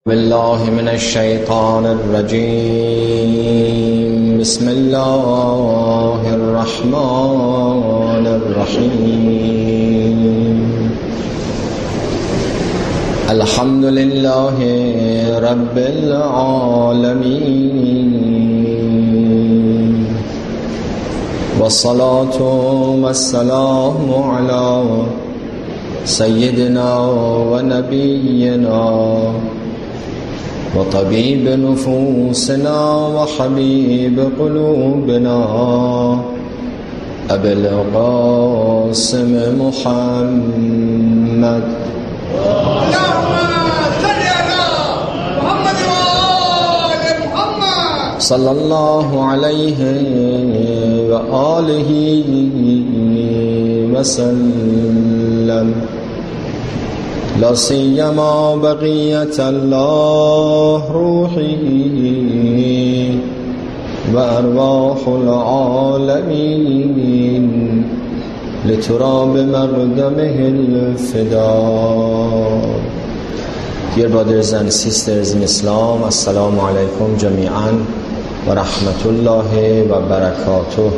بالله من الشيطان الرجيم بسم الله الرحمن الرحيم الحمد لله رب العالمين والصلاة والسلام على سيدنا ونبينا وطبيب نفوسنا وحبيب قلوبنا أبي القاسم محمد صلى الله عليه وآله وسلم لا سيما بقية الله روحي وأرواح العالمين لتراب مقدمه الفداء. Dear brothers and sisters in Islam, Assalamu alaikum jami'an wa rahmatullahi wa barakatuh.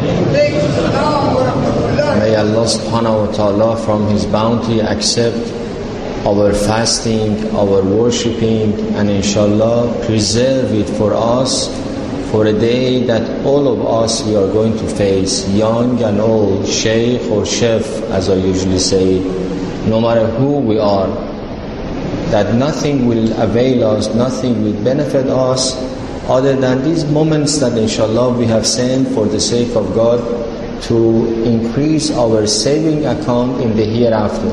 May Allah subhanahu wa ta'ala from His bounty accept our fasting, our worshipping, and inshallah preserve it for us for a day that all of us we are going to face, young and old, sheikh or chef as I usually say, no matter who we are, that nothing will avail us, nothing will benefit us other than these moments that inshallah we have sent for the sake of God to increase our saving account in the hereafter.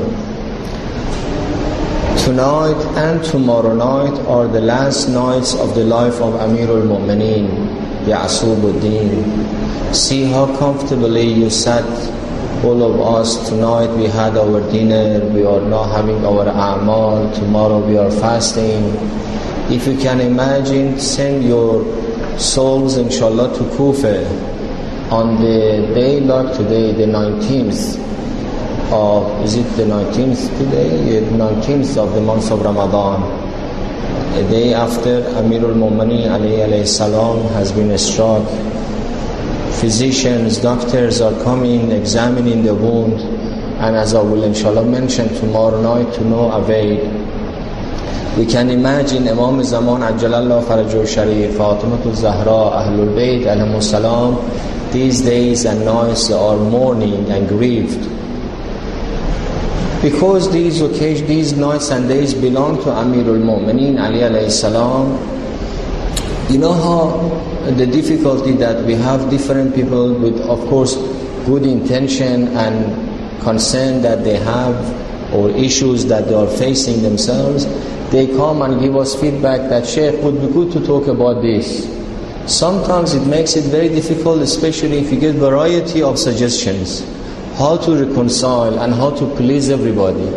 Tonight and tomorrow night are the last nights of the life of Amirul Mu'mineen, Ya'subuddin. See how comfortably you sat, all of us. Tonight we had our dinner, we are now having our a'mal, tomorrow we are fasting. If you can imagine, send your souls inshallah to Kufa on the day like today, the 19th. Is it the 19th today? 19th of the month of Ramadan. A day after Amirul Mu'mineen alayhi salam has been struck. Physicians, doctors are coming, examining the wound, and as I will inshallah mention tomorrow night, to no avail. We can imagine Imam Zaman Ajjalallahu Farajuhu Sharif, Fatimatul Zahra, Ahlul Bayt alayhimus salam, these days and nights are mourning and grieved. Because these nights and days belong to Amirul Mu'mineen alayhi salam. You know how the difficulty that we have different people with, of course, good intention and concern that they have or issues that they are facing themselves, they come and give us feedback that Sheikh, would be good to talk about this. Sometimes it makes it very difficult, especially if you get variety of suggestions, how to reconcile and how to please everybody.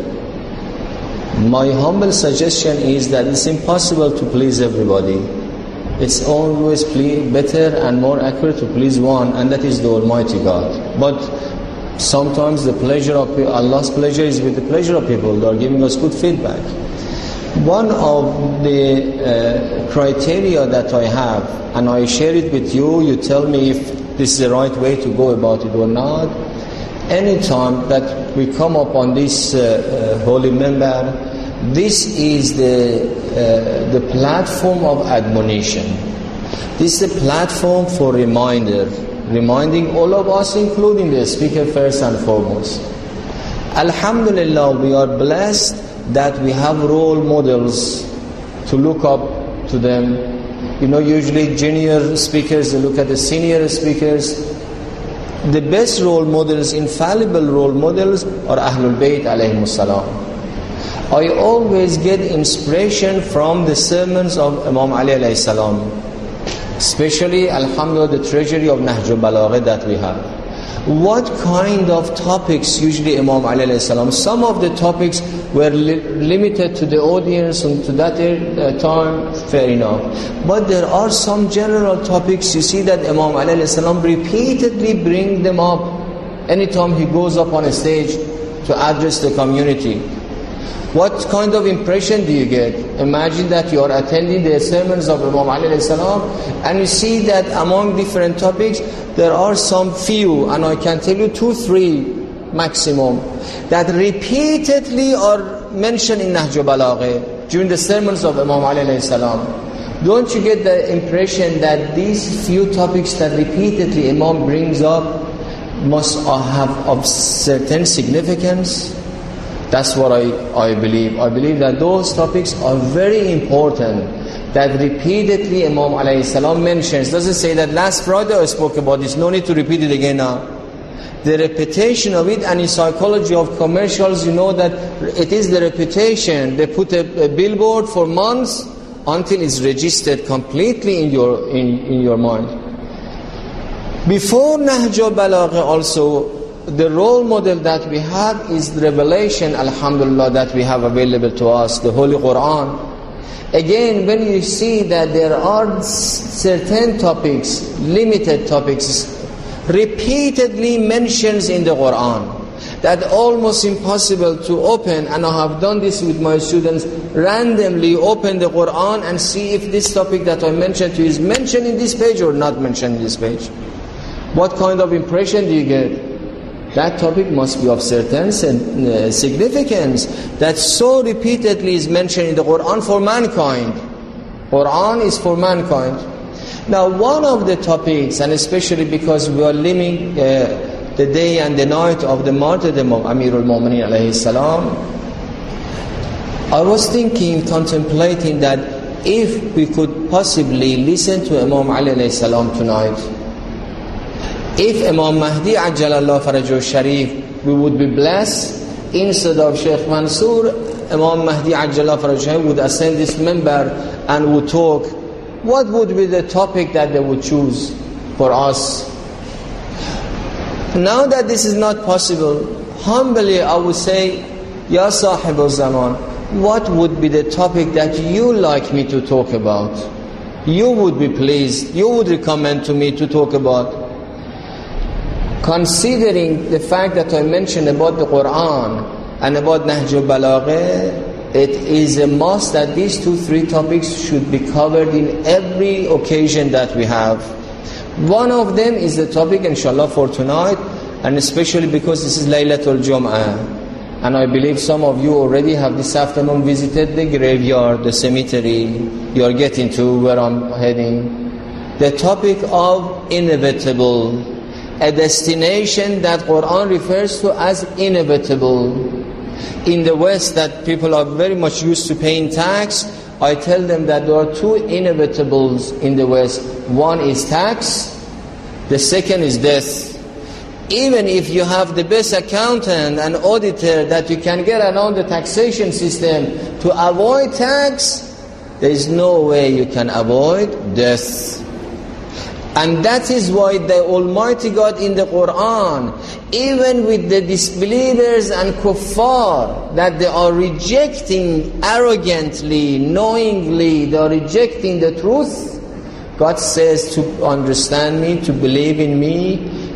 My humble suggestion is that it's impossible to please everybody. It's always better and more accurate to please one, and that is the Almighty God. But sometimes the pleasure of Allah's pleasure is with the pleasure of people. They are giving us good feedback. One of the criteria that I have, and I share it with you, you tell me if this is the right way to go about it or not. Anytime that we come up on this holy member, this is the platform of admonition. This is a platform for reminding all of us, including the speaker first and foremost. Alhamdulillah, we are blessed that we have role models to look up to them. You know, usually junior speakers, they look at the senior speakers. The best role models, infallible role models, are Ahlul Bayt alayhimus salam. I always get inspiration from the sermons of Imam Ali alayhi salam, especially, alhamdulillah, the treasury of Nahj al-Balagha that we have. What kind of topics usually Imam Ali alayhi salam, some of the topics were limited to the audience and to that time, fair enough. But there are some general topics, you see that Imam Ali alayhi salam repeatedly bring them up anytime he goes up on a stage to address the community. What kind of impression do you get? Imagine that you are attending the sermons of Imam Ali alayhi salam, and you see that among different topics, there are some few, and I can tell you 2-3 maximum, that repeatedly are mentioned in Nahj al-Balagha during the sermons of Imam Ali alayhi salam. Don't you get the impression that these few topics that repeatedly Imam brings up must have of certain significance? That's what I believe. I believe that those topics are very important, that repeatedly Imam alayhi salam mentions. Doesn't say that last Friday I spoke about this, no need to repeat it again now. The repetition of it, and in psychology of commercials, you know that it is the repetition. They put a billboard for months until it's registered completely in your mind. Before Nahj al-Balagha also, the role model that we have is the revelation, alhamdulillah, that we have available to us, the Holy Quran. Again, when you see that there are certain topics, limited topics, repeatedly mentions in the Quran, that almost impossible to open, and I have done this with my students, randomly open the Quran and see if this topic that I mentioned to you is mentioned in this page or not mentioned in this page. What kind of impression do you get? That topic must be of certain significance, that so repeatedly is mentioned in the Quran for mankind. Quran is for mankind. Now, one of the topics, and especially because we are living the day and the night of the martyrdom of Amirul Mu'mineen alayhi salam, I was thinking, contemplating that if we could possibly listen to Imam Ali alayhi salam tonight, if Imam Mahdi Ajjalallahu Farajahu Sharif, we would be blessed. Instead of Sheikh Mansour, Imam Mahdi Ajjalallahu Farajahu would ascend this member and would talk. What would be the topic that they would choose for us? Now that this is not possible, humbly I would say, Ya Sahib al-Zaman, what would be the topic that you like me to talk about? You would be pleased, you would recommend to me to talk about. Considering the fact that I mentioned about the Quran and about Nahj al-Balagha, it is a must that these 2-3 topics should be covered in every occasion that we have. One of them is the topic, inshallah, for tonight, and especially because this is Laylatul Jum'ah. And I believe some of you already have this afternoon visited the graveyard, the cemetery. You are getting to where I'm heading. The topic of inevitable. A destination that Quran refers to as inevitable. In the West, that people are very much used to paying tax, I tell them that there are 2 inevitables in the West. One is tax, the second is death. Even if you have the best accountant and auditor that you can get around the taxation system to avoid tax, there is no way you can avoid death. And that is why the Almighty God in the Quran, even with the disbelievers and kuffar, that they are rejecting arrogantly, knowingly, they are rejecting the truth, God says to understand me, to believe in me,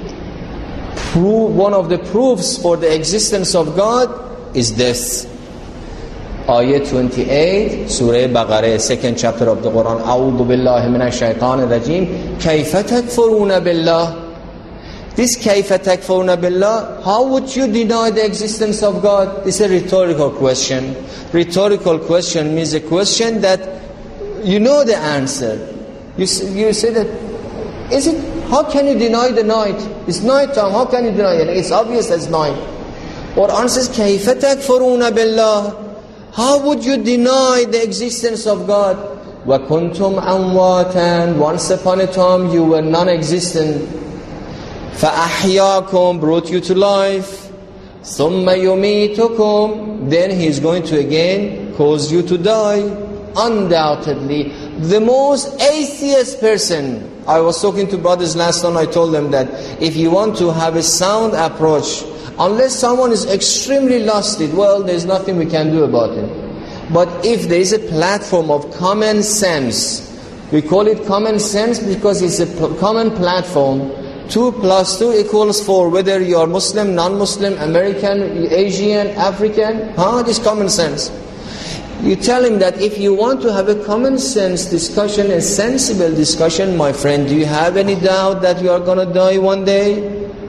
one of the proofs for the existence of God is death. Ayah 28, Surah Baqarah, 2nd chapter of the Quran. A'udhu billahi minash shaitanir rajim. Kayfa takfuruna billah. This kayfa takfuruna billah, how would you deny the existence of God? This is a rhetorical question. Rhetorical question means a question that you know the answer. You say that, how can you deny the night? It's night time, how can you deny it? It's obvious as night. Quran says, kayfa takfuruna billah. How would you deny the existence of God? وَكُنْتُمْ أَمْوَاتًا. Once upon a time you were non-existent. فَأَحْيَاكُمْ. Brought you to life. ثُمَّ يُمِيتُكُمْ. Then He is going to again cause you to die. Undoubtedly, the most atheist person. I was talking to brothers last night, I told them that if you want to have a sound approach, unless someone is extremely lost, well, there's nothing we can do about it. But if there is a platform of common sense, we call it common sense because it's a common platform 2 plus 2 equals 4, whether you are Muslim, non-Muslim, American, Asian, African. This is common sense. You tell him that if you want to have a common sense discussion, a sensible discussion, my friend, do you have any doubt that you are going to die one day?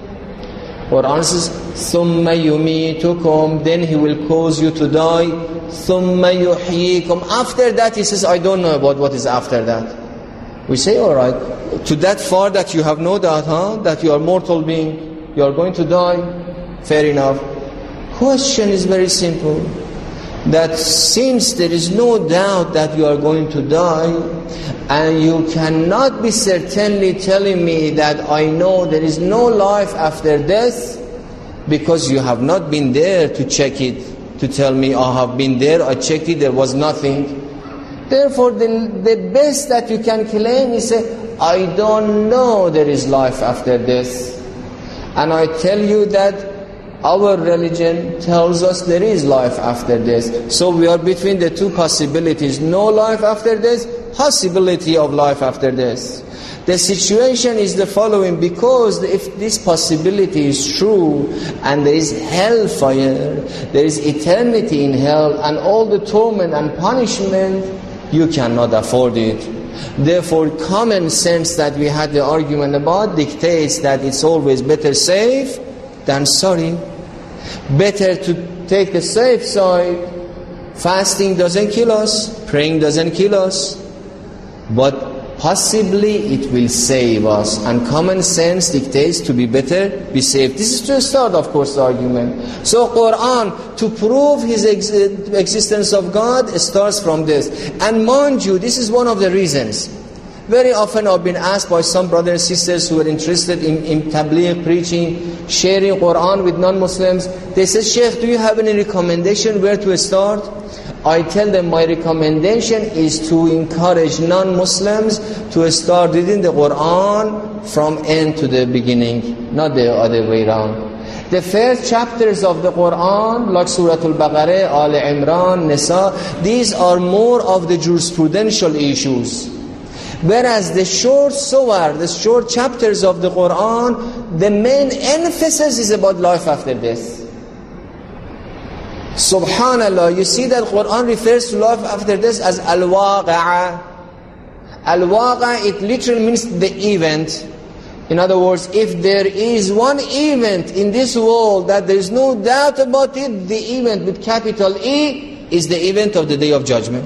Quran says, ثُمَّ يُمِيتُكُمْ, then he will cause you to die. ثُمَّ يُحْيِيكُمْ, after that he says, I don't know about what is after that. We say, all right, to that far that you have no doubt, that you are a mortal being, you are going to die, fair enough. Question is very simple, that since there is no doubt that you are going to die, and you cannot be certainly telling me that I know there is no life after death, because you have not been there to check it, to tell me, I have been there, I checked it, there was nothing. Therefore, the best that you can claim is say, I don't know there is life after this. And I tell you that our religion tells us there is life after this. So we are between the two possibilities, no life after this, possibility of life after this. The situation is the following, because if this possibility is true, and there is hellfire, there is eternity in hell, and all the torment and punishment, you cannot afford it. Therefore, common sense that we had the argument about dictates that it's always better safe than sorry. Better to take the safe side. Fasting doesn't kill us, praying doesn't kill us, but possibly it will save us, and common sense dictates to be better, be safe. This is to start, of course, the argument. So Quran, to prove his existence of God, starts from this. And mind you, this is one of the reasons. Very often I've been asked by some brothers and sisters who are interested in tabligh, preaching, sharing Quran with non-Muslims. They say, Sheikh, do you have any recommendation where to start? I tell them my recommendation is to encourage non-Muslims to start reading the Quran from end to the beginning, not the other way around. The first chapters of the Quran, like Surah Al-Baqarah, Al Imran, Nisa, these are more of the jurisprudential issues. Whereas the short surah, the short chapters of the Quran, the main emphasis is about life after death. Subhanallah, you see that Quran refers to life after death as Al-Waqi'ah. Al-Waqi'ah, it literally means the event. In other words, if there is one event in this world that there is no doubt about it, the event with capital E is the event of the Day of Judgment.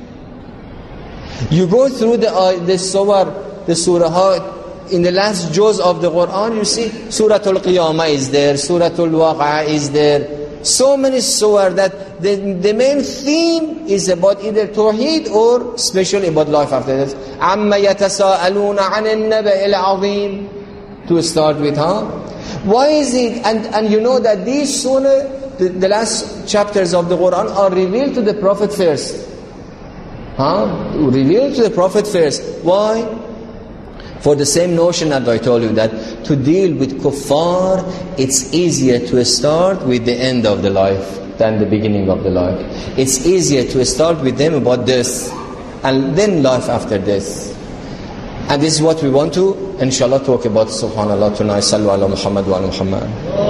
You go through the surah, in the last juz of the Quran, you see Surah Al-Qiyamah is there, Surah Al-Waqi'ah is there. So many surah that the main theme is about either Tawheed or especially about life after death. عَمَّ يَتَسَاءَلُونَ عَنِ النَّبَإِ الْعَظِيمِ, to start with, Why is it, and you know that these surah, the last chapters of the Quran are revealed to the Prophet first. Revealed to the Prophet first. Why? For the same notion that I told you, that to deal with kuffar, it's easier to start with the end of the life than the beginning of the life. It's easier to start with them about this, and then life after this. And this is what we want to, inshallah, talk about, subhanallah, tonight. Sallu ala Muhammad wa ala Muhammad.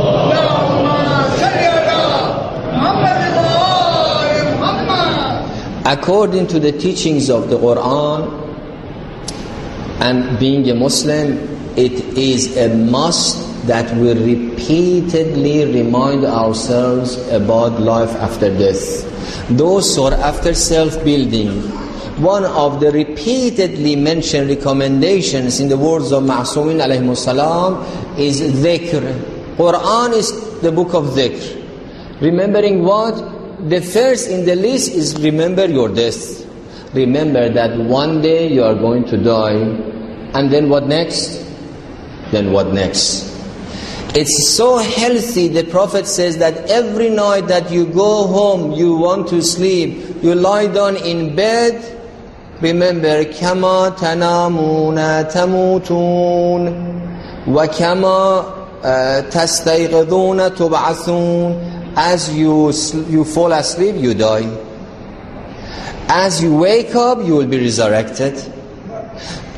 According to the teachings of the Quran, and being a Muslim, it is a must that we repeatedly remind ourselves about life after death. Those who are after self-building, one of the repeatedly mentioned recommendations in the words of Ma'sumin alayhimus salam is dhikr. Quran is the book of dhikr. Remembering what? The first in the list is remember your death. Remember that one day you are going to die. And then what next? Then what next? It's so healthy, the Prophet says, that every night that you go home, you want to sleep, you lie down in bed, remember, كَمَا تَنَامُونَ تَمُوتُونَ وَكَمَا تَسْتَيْقِظُونَ تُبْعَثُونَ. As you fall asleep, you die. As you wake up, you will be resurrected.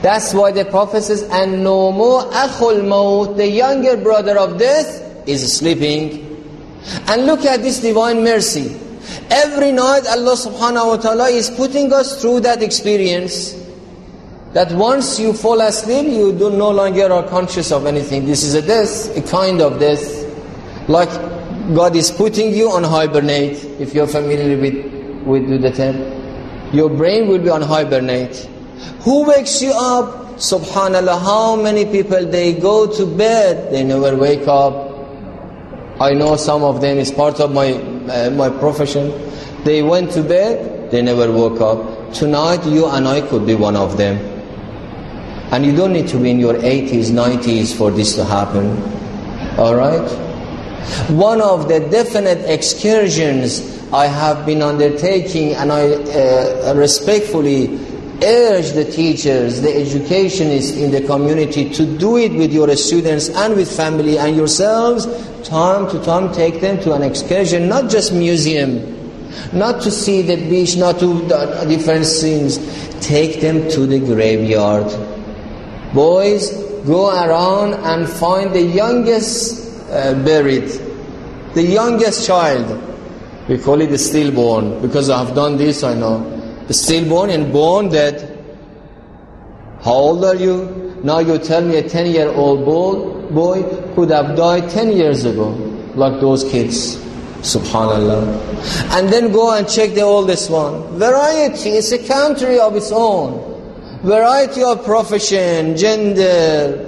That's why the Prophet says, and no more akhul maut, the younger brother of death, is sleeping. And look at this divine mercy. Every night Allah subhanahu wa ta'ala is putting us through that experience. That once you fall asleep, you no longer are conscious of anything. This is a death, a kind of death. Like God is putting you on hibernate. If you're familiar with the term, your brain will be on hibernate. Who wakes you up? Subhanallah, how many people, they go to bed, they never wake up. I know some of them, it's part of my profession. They went to bed, they never woke up. Tonight, you and I could be one of them. And you don't need to be in your 80s, 90s for this to happen. Alright? One of the definite excursions I have been undertaking, and I respectfully urge the teachers, the educationists in the community to do it with your students and with family and yourselves. Time to time take them to an excursion, not just museum, not to see the beach, not to different things. Take them to the graveyard. Boys, go around and find the youngest buried, the youngest child. We call it the stillborn, because I have done this, I know. The stillborn and born dead. How old are you? Now you tell me a 10-year-old boy could have died 10 years ago, like those kids. Subhanallah. And then go and check the oldest one. Variety is a country of its own. Variety of profession, gender.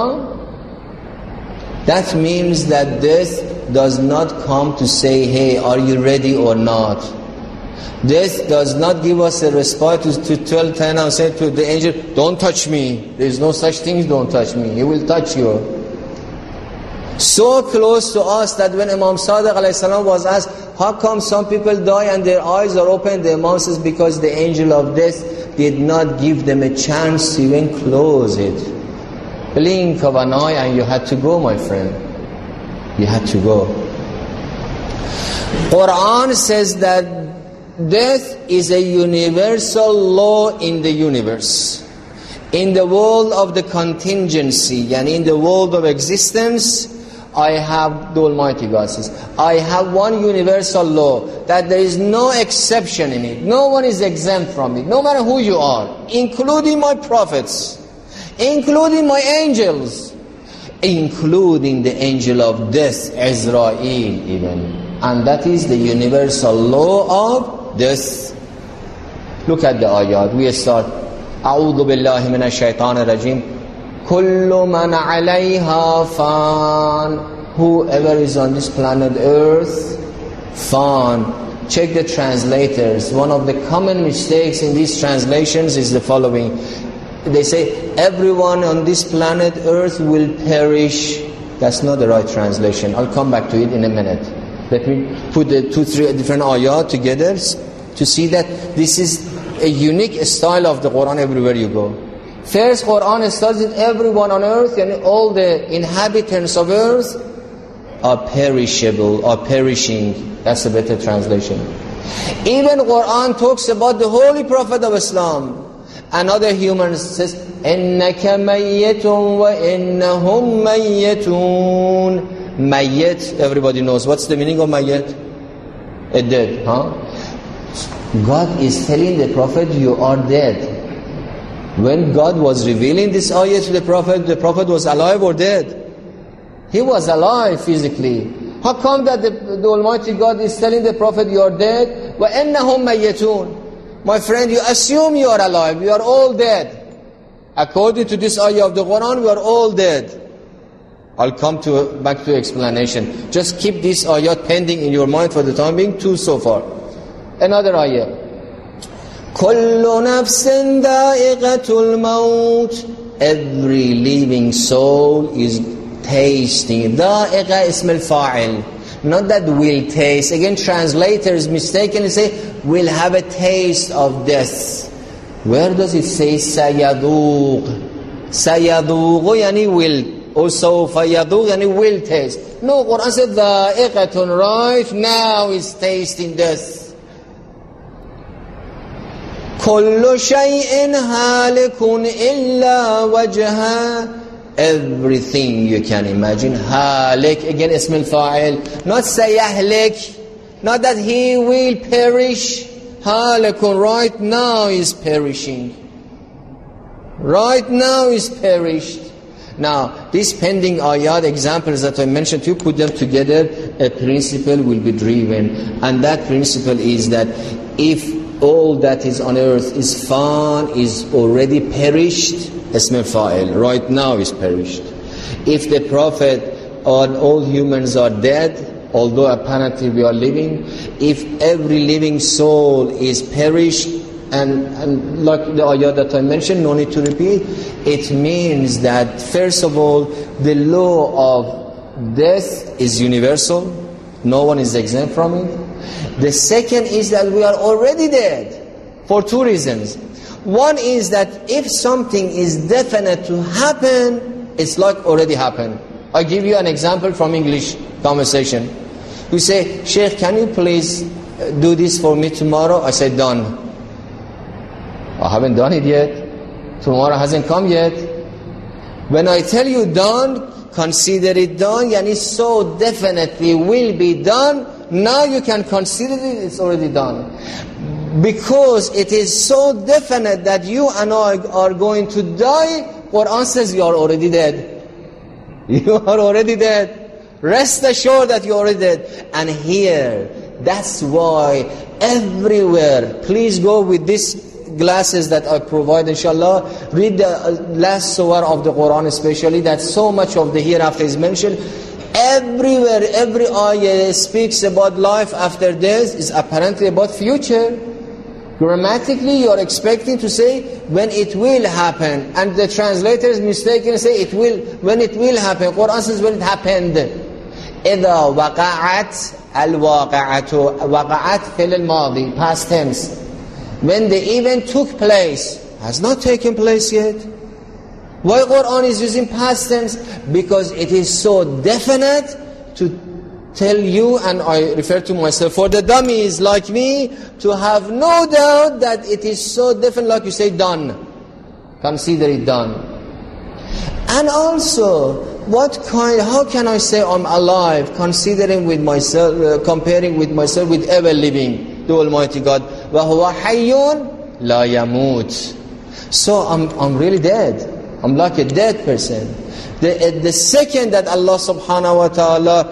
That means that death does not come to say, hey, are you ready or not? Death does not give us a respite to tell and say to the angel, don't touch me. There is no such thing, don't touch me. He will touch you. So close to us that when Imam Sadiq ﷺ was asked, how come some people die and their eyes are open? The Imam says, because the angel of death did not give them a chance to even close it. Blink of an eye and you had to go, my friend. You had to go. Quran says that death is a universal law in the universe. In the world of the contingency, and in the world of existence, I have, the Almighty God says, I have one universal law, that there is no exception in it. No one is exempt from it, no matter who you are, including my prophets, including my angels, including the angel of death, Israel even. And that is the universal law of death. Look at the ayat. We start. أعوذ بالله من الشيطان الرجيم. كل من عليها فان. Whoever is on this planet Earth, fan. Check the translators. One of the common mistakes in these translations is the following. They say, everyone on this planet Earth will perish. That's not the right translation. I'll come back to it in a minute. Let me put the 2-3 different ayat together to see that this is a unique style of the Quran everywhere you go. First, Quran starts with everyone on earth, and all the inhabitants of earth are perishable, are perishing. That's a better translation. Even Quran talks about the Holy Prophet of Islam. Another human says, إِنَّكَ مَيَّتٌ وَإِنَّهُمْ مَيَّتُونَ. Mayyat, everybody knows. What's the meaning of mayyat? A dead, God is telling the Prophet, you are dead. When God was revealing this ayah to the Prophet was alive or dead? He was alive physically. How come that the Almighty God is telling the Prophet, you are dead? وَإِنَّهُمْ مَيَّتُونَ. My friend, you assume you are alive. You are all dead. According to this ayah of the Quran, we are all dead. I'll come back to explanation. Just keep this ayat pending in your mind for the time being. 2 so far. Another ayah. كُلُّ نَفْسٍ ذَائِقَةُ الْمَوْتِ. Every living soul is tasting. ذَائِقَ اسم الفاعل. Not that will taste. Again, translators mistakenly say, will have a taste of death. Where does it say سَيَذُوقُ? سَيَذُوقُ yani will. Also, فَيَذُوقُ yani will taste. No, Quran said, ذَائِقَةٌ, right now is tasting death. كل شيء هالك إلا وجهه. Everything you can imagine. هالك, again اسم الفاعل, not سيهلك, not that he will perish. هالك, right now is perishing. Right now is perished. Now, these pending ayat examples that I mentioned, you put them together, a principle will be driven. And that principle is that if all that is on earth is found, is already perished, اسم الفاعل, right now is perished. If the Prophet or all humans are dead, although apparently we are living, if every living soul is perished, and like the ayah that I mentioned, no need to repeat, it means that first of all, the law of death is universal. No one is exempt from it. The second is that we are already dead for two reasons. One is that if something is definite to happen, it's like already happened. I give you an example from English conversation. You say, Sheikh, can you please do this for me tomorrow? I say, done. I haven't done it yet. Tomorrow hasn't come yet. When I tell you done, consider it done, yani so definitely will be done, now you can consider it, it's already done. Because it is so definite that you and I are going to die, Quran says you are already dead. You are already dead. Rest assured that you are already dead. And here, that's why everywhere, please go with this glasses that I provide, inshallah. Read the last surah of the Quran especially, that so much of the hereafter is mentioned. Everywhere, every ayah speaks about life after death, is apparently about future. Grammatically, you are expecting to say, when it will happen. And the translators mistakenly say, it will, when it will happen. Quran says, when it happened. إِذَا وَقَعَتْ الْوَاقَعَةُ وَقَعَتْ فِعْلُ الْمَاضِي, past tense. When the event took place, has not taken place yet. Why Quran is using past tense? Because it is so definite to tell you, and I refer to myself, for the dummies like me, to have no doubt that it is so definite, like you say, done. Consider it done. And also, how can I say I'm alive, considering with myself, comparing with myself with ever living, the Almighty God. وَهُوَ حَيٌّ لَا يَمُوتُ. So I'm really dead. I'm like a dead person. The second that Allah subhanahu wa ta'ala,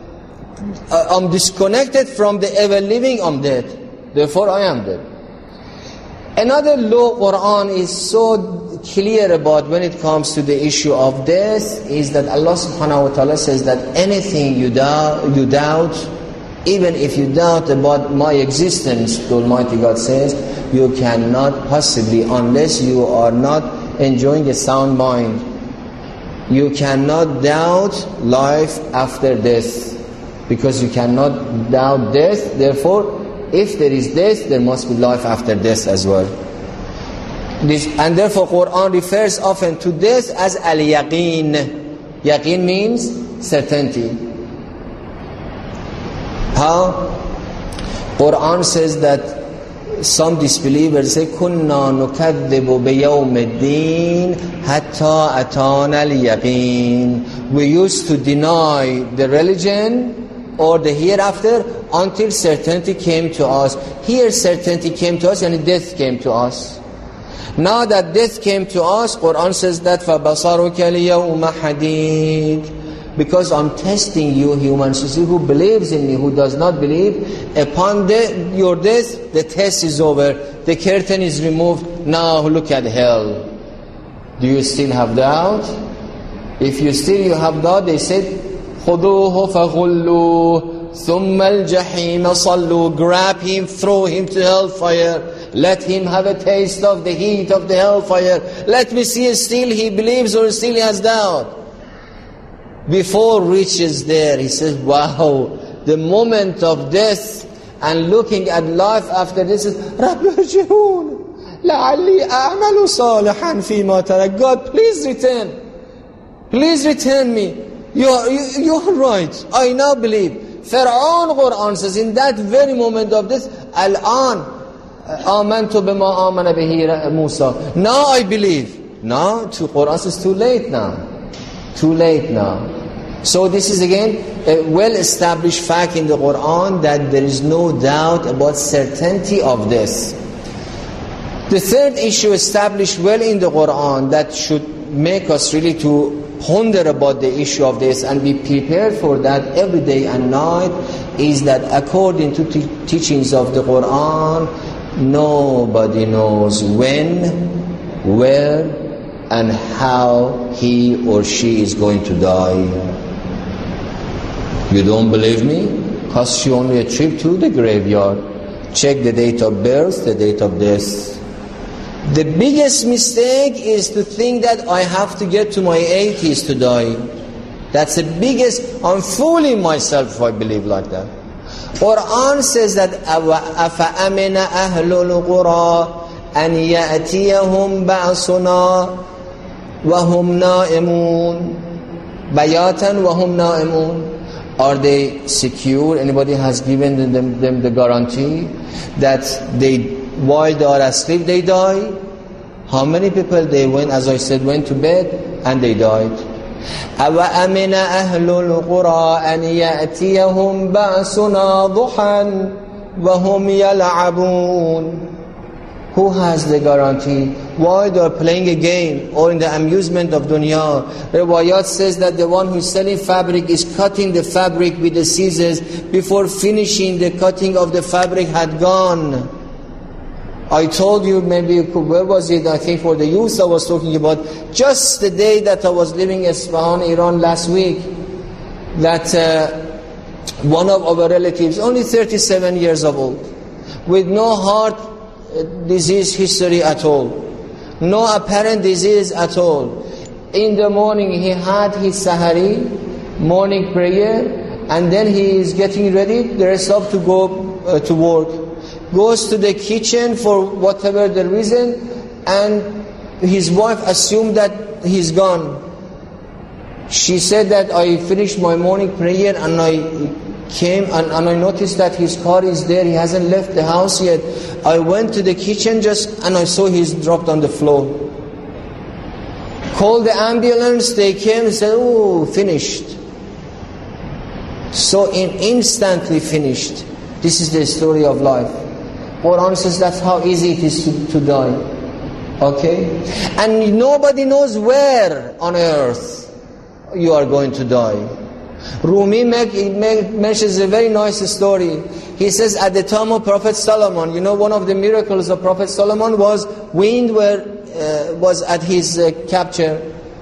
I'm disconnected from the ever living, I'm dead. Therefore I am dead. Another law Quran is so clear about when it comes to the issue of death is that Allah subhanahu wa ta'ala says that anything you doubt, even if you doubt about my existence, the Almighty God says, you cannot possibly, unless you are not enjoying a sound mind, you cannot doubt life after death. Because you cannot doubt death, therefore, if there is death, there must be life after death as well. And therefore, Quran refers often to death as al-yaqeen. Yaqeen means certainty. How? Quran says that some disbelievers say, كُنَّا نُكَذِّبُ بِيَوْمِ الدِّينِ حَتَّى أَتَانَا الْيَقِينَ. We used to deny the religion or the hereafter until certainty came to us. Here certainty came to us and death came to us. Now that death came to us, Quran says that فَبَصَرُكَ الْيَوْمَ حَدِيدٌ. Because I'm testing you, humans, to see who believes in me, who does not believe. Upon your death, the test is over. The curtain is removed. Now look at hell. Do you still have doubt? If you have doubt, they said, خُذُوهُ فَغُلُّوهُ ثُمَّ الْجَحِيمَ صَلُّوا. Grab him, throw him to hellfire. Let him have a taste of the heat of the hellfire. Let me see still he believes or still he has doubt. Before reaches there, he says, wow, the moment of death and looking at life after this is, رَبِّ ارْجِعُونِ لَعَلِّي أَعْمَلُ صَالِحًا فِي مَا تَرَكْتُ. God, please return. Please return me. You're right. I now believe. Fir'aun, Quran says, in that very moment of this, Al-an, آمنت بما آمن به موسی. Now I believe. Now to Quran says too late now. Too late now. So this is again a well-established fact in the Quran that there is no doubt about certainty of this. The third issue established well in the Quran that should make us really to ponder about the issue of this and be prepared for that every day and night is that according to teachings of the Quran, nobody knows when, where, and how he or she is going to die. You don't believe me? Costs you only a trip to the graveyard. Check the date of birth, the date of death. The biggest mistake is to think that I have to get to my 80s to die. That's the biggest. I'm fooling myself if I believe like that. Quran says that أَفَأَمِنَ أَهْلُ الْقُرَىٰ أَنْ يَأْتِيَهُمْ بَعْصُنَا وَهُمْ نَائِمُونَ بَيَاتًا وَهُمْ نَائِمُونَ. Are they secure? Anybody has given them the guarantee that while they are asleep they die? How many people they went, as I said, went to bed and they died? أَوَأَمِنَ أَهْلُ الْقُرَىٰ أَنْ يَأْتِيَهُمْ بَأْسُنَا ضُحًى وَهُمْ يَلْعَبُونَ. Who has the guarantee? While they are playing a game or in the amusement of dunya. Riwayat says that the one who is selling fabric is cutting the fabric with the scissors. Before finishing, the cutting of the fabric had gone. I told you, maybe, where was it? I think for the youth I was talking about. Just the day that I was living in Isfahan, Iran last week, that one of our relatives, only 37 years old, with no heart disease history at all, no apparent disease at all. In the morning he had his sahari, morning prayer, and then he is getting ready, dressed up to go to work. Goes to the kitchen for whatever the reason, and his wife assumed that he's gone. She said that I finished my morning prayer and I came and I noticed that his car is there, he hasn't left the house yet. I went to the kitchen and I saw he's dropped on the floor. Called the ambulance, they came and said, oh, finished. So instantly finished. This is the story of life. Quran says that's how easy it is to die. Okay? And nobody knows where on earth you are going to die. Rumi mentions a very nice story. He says at the time of Prophet Solomon, you know, one of the miracles of Prophet Solomon was wind was at his capture.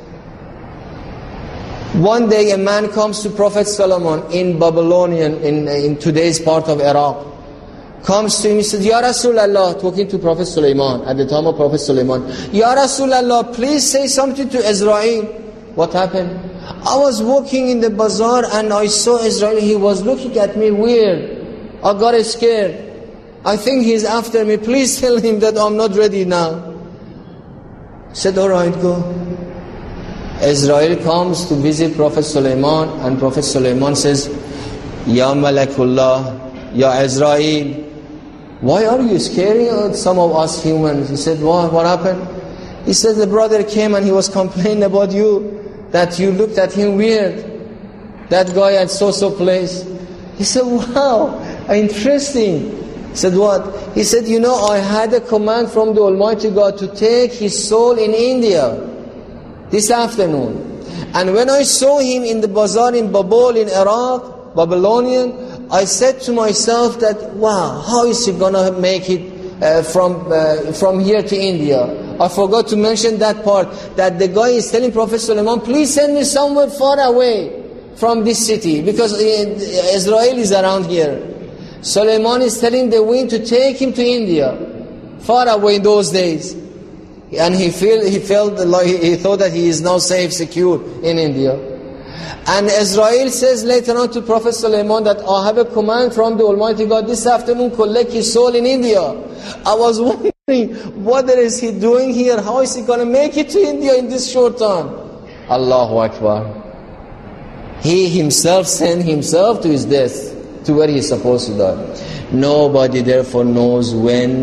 One day a man comes to Prophet Solomon in Babylonian, in today's part of Iraq. Comes to him, he said, Ya Rasulallah, talking to Prophet Sulaiman, at the time of Prophet Sulaiman. Ya Rasulallah, please say something to Israel. What happened? I was walking in the bazaar and I saw Israel. He was looking at me weird. I got scared. I think he's after me. Please tell him that I'm not ready now. Said, all right, go. Israel comes to visit Prophet Sulaiman, and Prophet Sulaiman says, Ya Malakullah, Ya Israel, why are you scaring some of us humans? He said, what happened? He said, the brother came and he was complaining about you, that you looked at him weird. That guy at so-so place. He said, wow, interesting. He said, what? He said, you know, I had a command from the Almighty God to take his soul in India this afternoon. And when I saw him in the bazaar in Babol in Iraq, Babylonian, I said to myself that, wow, how is he going to make it from here to India? I forgot to mention that part, that the guy is telling Prophet Sulaiman, please send me somewhere far away from this city, because Israel is around here. Sulaiman is telling the wind to take him to India, far away in those days. And he felt like he thought that he is now safe, secure in India. And Israel says later on to Prophet Sulaiman that I have a command from the Almighty God this afternoon, collect his soul in India. I was wondering, what is he doing here? How is he going to make it to India in this short time? Allahu Akbar. He himself sent himself to his death, to where he is supposed to die. Nobody therefore knows when,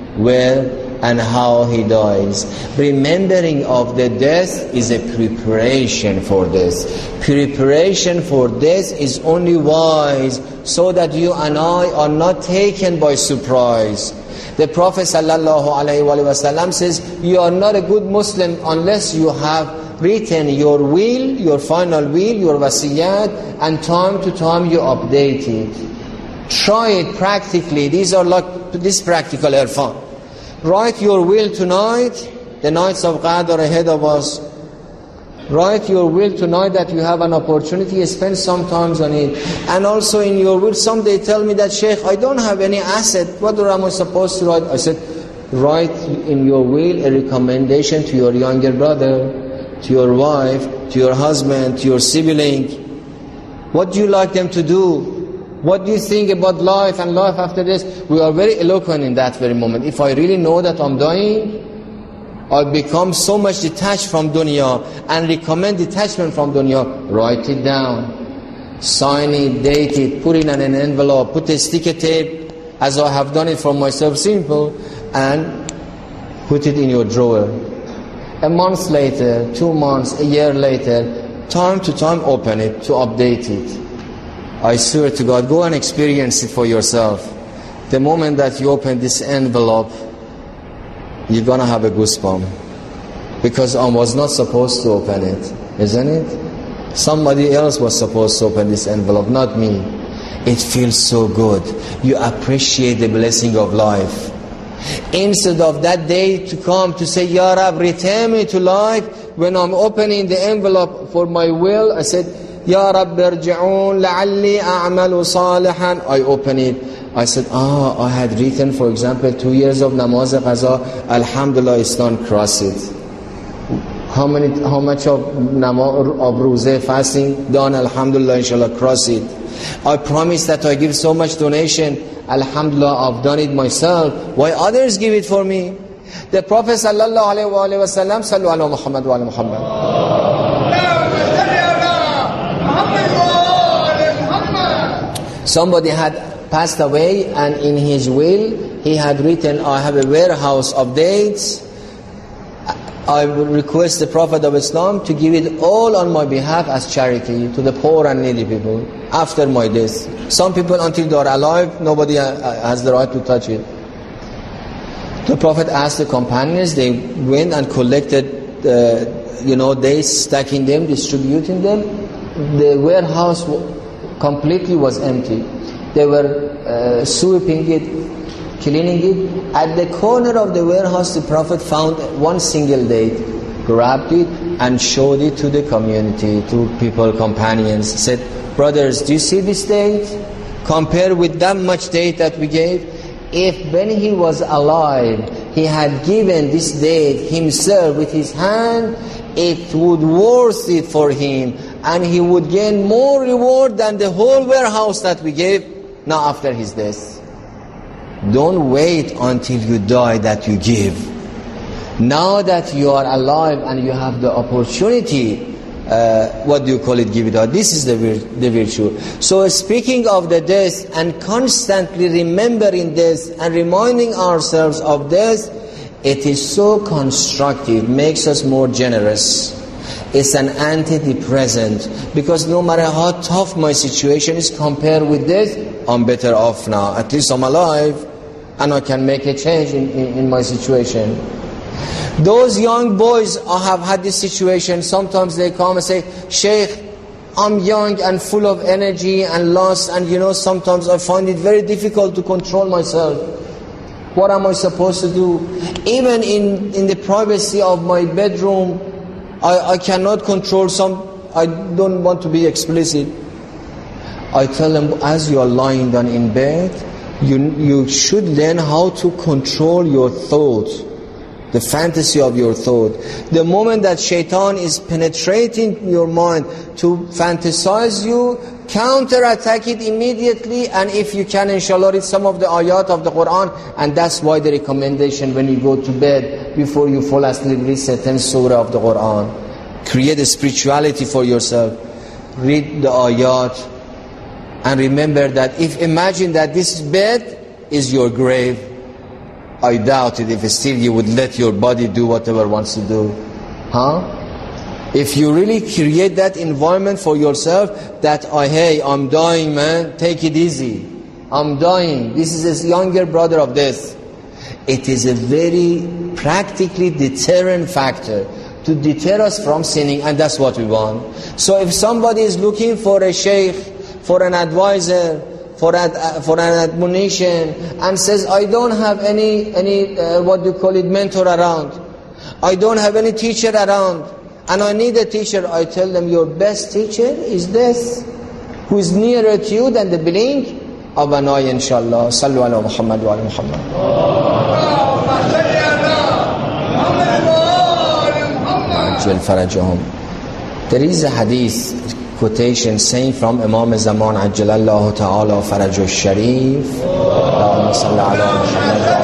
where and how he dies. Remembering of the death is a preparation for this. Preparation for death is only wise so that you and I are not taken by surprise. The Prophet ﷺ says, you are not a good Muslim unless you have written your will, your final will, your wasiyat, and time to time you update it. Try it practically. These are like this practical irfan. Write your will tonight. The nights of Qadr are ahead of us. Write your will tonight that you have an opportunity. Spend some time on it. And also in your will, someday tell me that, Sheikh, I don't have any asset. What am I supposed to write? I said, write in your will a recommendation to your younger brother, to your wife, to your husband, to your sibling. What do you like them to do? What do you think about life and life after this? We are very eloquent in that very moment. If I really know that I'm dying, I become so much detached from dunya and recommend detachment from dunya. Write it down. Sign it, date it, put it in an envelope, put a sticker tape, as I have done it for myself, simple, and put it in your drawer. A month later, 2 months, a year later, time to time open it to update it. I swear to God, go and experience it for yourself. The moment that you open this envelope, you're going to have a goosebump. Because I was not supposed to open it, isn't it? Somebody else was supposed to open this envelope, not me. It feels so good. You appreciate the blessing of life. Instead of that day to come to say, Ya Rab, return me to life, when I'm opening the envelope for my will, I said, Ya Rabbi irji'un la'alli a'malu salihan. I open it. I said, I had written, for example, 2 years of namaz qaza. Alhamdulillah, it's done. Cross it. How much of roozeh fasting done? Alhamdulillah, inshallah, cross it. I promise that I give so much donation. Alhamdulillah, I've done it myself. Why others give it for me? The Prophet sallallahu alaihi wasallam, sallu ala Muhammad wa ala Muhammad. Somebody had passed away, and in his will he had written, I have a warehouse of dates. I will request the Prophet of Islam to give it all on my behalf as charity to the poor and needy people after my death. Some people, until they are alive, nobody has the right to touch it. The Prophet asked the companions, they went and collected dates, stacking them, distributing them. The warehouse completely was empty. They were sweeping it, cleaning it. At the corner of the warehouse, the Prophet found one single date, grabbed it and showed it to the community, to people, companions. Said, brothers, do you see this date? Compare with that much date that we gave. If when he was alive, he had given this date himself with his hand, it would worth it for him, and he would gain more reward than the whole warehouse that we gave now after his death. Don't wait until you die that you give. Now that you are alive and you have the opportunity, give it out. This is the virtue. So speaking of the death and constantly remembering death and reminding ourselves of death, it is so constructive, makes us more generous. It's an antidepressant, because no matter how tough my situation is compared with this, I'm better off now. At least I'm alive and I can make a change in my situation. Those young boys have had this situation. Sometimes they come and say, Sheikh, I'm young and full of energy and lost, and sometimes I find it very difficult to control myself. What am I supposed to do? Even in the privacy of my bedroom, I cannot control I don't want to be explicit. I tell them, as you are lying down in bed, you should learn how to control your thoughts, the fantasy of your thought. The moment that shaitan is penetrating your mind to fantasize you, counterattack it immediately, and if you can, inshallah, read some of the ayat of the Quran. And that's why the recommendation when you go to bed, before you fall asleep, read certain surah of the Quran. Create a spirituality for yourself. Read the ayat, and remember that imagine that this bed is your grave. I doubt it if still you would let your body do whatever it wants to do. If you really create that environment for yourself, that hey, I'm dying, man, take it easy. I'm dying. This is a younger brother of death. It is a very practically deterrent factor to deter us from sinning, and that's what we want. So if somebody is looking for a sheikh, for an advisor, for an admonition, and says, I don't have any mentor around, I don't have any teacher around, and I need a teacher, I tell them your best teacher is this, who is nearer to you than the blink of an eye, inshallah. Sallu ala Muhammad wa ala Muhammad. There is a hadith quotation saying from Imam Zaman Ajjalallahu Ta'ala Faraj al-Sharif, Allahumma salli ala Muhammad wa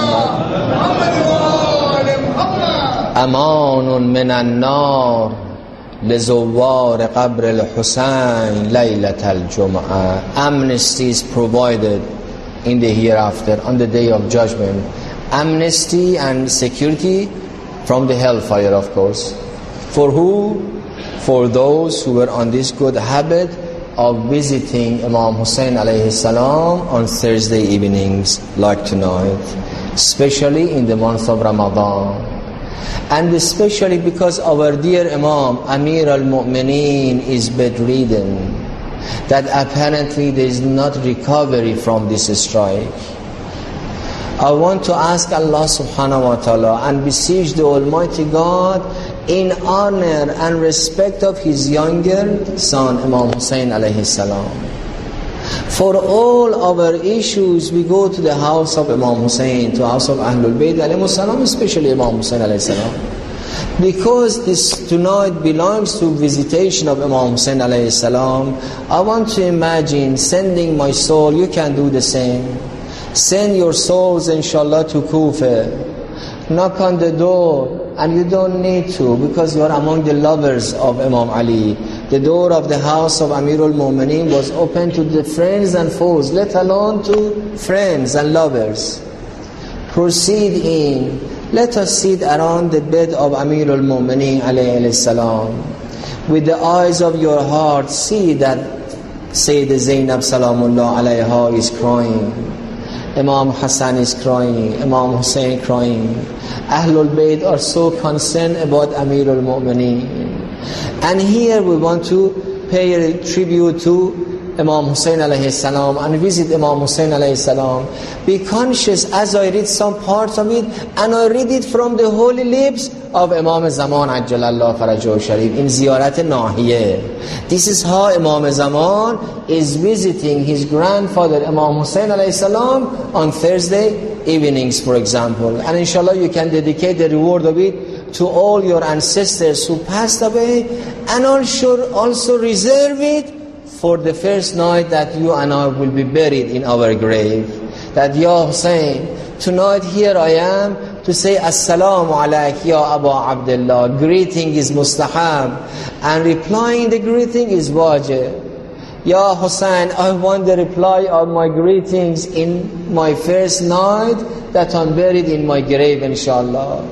ala Muhammad, amanun min an-nar lizawwar qabr al-Husayn laylat al-Jum'ah. Amnesty is provided in the hereafter, on the day of judgment. Amnesty and security from the hellfire, of course. For who? For those who were on this good habit of visiting Imam Hussein alayhi salam on Thursday evenings like tonight, especially in the month of Ramadan, and especially because our dear Imam Amir al-Mu'mineen is bedridden, that apparently there is not recovery from this strike. I want to ask Allah subhanahu wa ta'ala and beseech the Almighty God in honor and respect of his younger son Imam Hussein alayhi salam. For all our issues, we go to the house of Imam Hussein, to the house of Ahlul Bayt alayhi salam, especially Imam Hussein alayhi salam, because this tonight belongs to visitation of Imam Hussein alayhi salam. I want to imagine sending my soul. You can do the same. Send your souls inshallah to Kufa, knock on the door, and you don't need to, because you are among the lovers of Imam Ali. The door of the house of Amirul Mu'mineen was open to the friends and foes, let alone to friends and lovers. Proceed in. Let us sit around the bed of Amirul Mu'mineen alayhi salam. With the eyes of your heart, see that Sayyida Zainab salamullah alayha is crying, Imam Hassan is crying, Imam Hussein crying. Ahlul Bayt are so concerned about Amirul Mu'mineen. And here we want to pay a tribute to Imam Hussein alayhi salam and visit Imam Hussein alayhi salam. Be conscious as I read some parts of it, and I read it from the holy lips of Imam Zaman Ajjalallahu Farajahu Sharif in Ziyarat Nahiyah. This is how Imam Zaman is visiting his grandfather Imam Hussein alayhi salam on Thursday evenings, for example. And inshallah you can dedicate the reward of it to all your ancestors who passed away, and also reserve it for the first night that you and I will be buried in our grave. That, Ya Hussein, tonight here I am to say Assalamu alayk ya Abu Abdullah. Greeting is mustahab, and replying the greeting is wajib. Ya Hussein, I want the reply of my greetings in my first night that I'm buried in my grave, inshallah.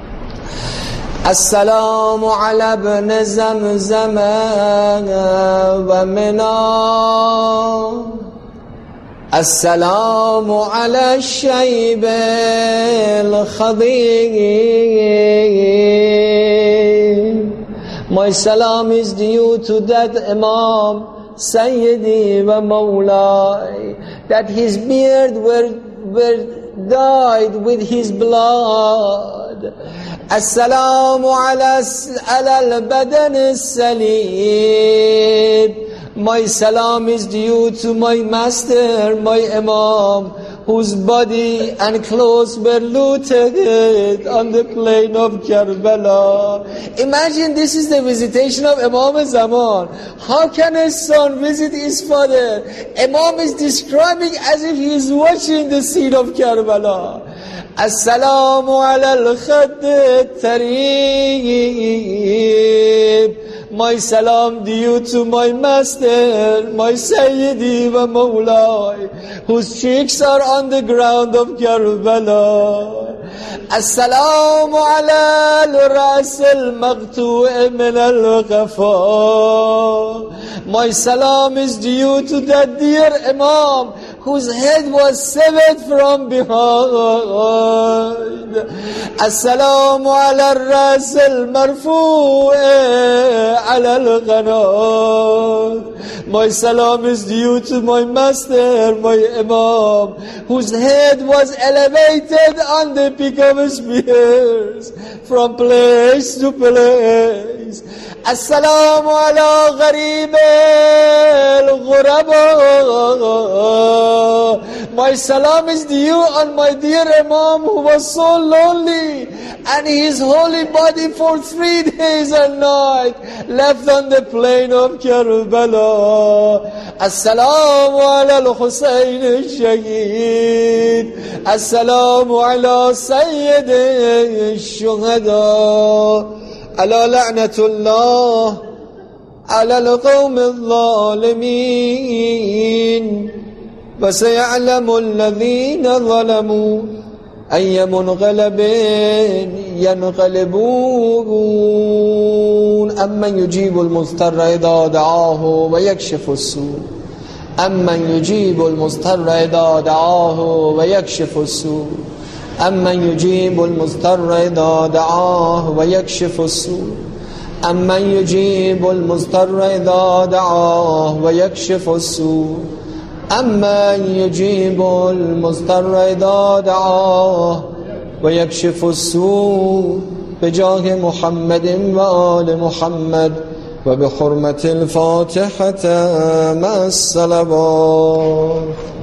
Assalamu ala ibn Zamzam wa Mina. Assalamu ala Shayb al-Khabib. My salam is due to that Imam Sayyidi wa Mawlai, that his beard were dyed with his blood. Assalamu ala al-badan as-salim. My salam is due to my master, my Imam, whose body and clothes were looted on the plain of Karbala. Imagine this is the visitation of Imam Zaman. How can a son visit his father? Imam is describing as if he is watching the scene of Karbala. Assalamu ala al-khadd al-tarib. My salam due to my master, my Sayyidi wa Mawlai, whose cheeks are on the ground of Karbala. Assalamu ala al-ras al-maqtu' min al-ghafa. My salam is due to that dear Imam whose head was severed from behind. Assalamu ala al-ras al-marfu' ala al-ghanat. My salam is due to my master, my Imam, whose head was elevated on the peak of spears from place to place. Assalamu ala gharib al-ghuraba. My salam is due on my dear Imam who was so lonely and his holy body for 3 days and night left on the plain of Karbala. Assalamu ala al-Husayn al-Shaheed. Assalamu ala Sayyid al-Shuhada. Ala la'natullah ala al-qawm al-zalimin. وسيعلم الذين ظلموا أي منقلب ينقلبون أمن يجيب المضطر إذا دعاه ويكشف السوء أمن يجيب المضطر إذا دعاه ويكشف السوء أمن يجيب المضطر إذا دعاه ويكشف السوء أمن يجيب المضطر إذا دعاه ويكشف السوء أمن يجيب المضطر إذا دعاه ويكشف السوء بجاه محمد وآل محمد وبحرمة الفاتحة مع الصلوات.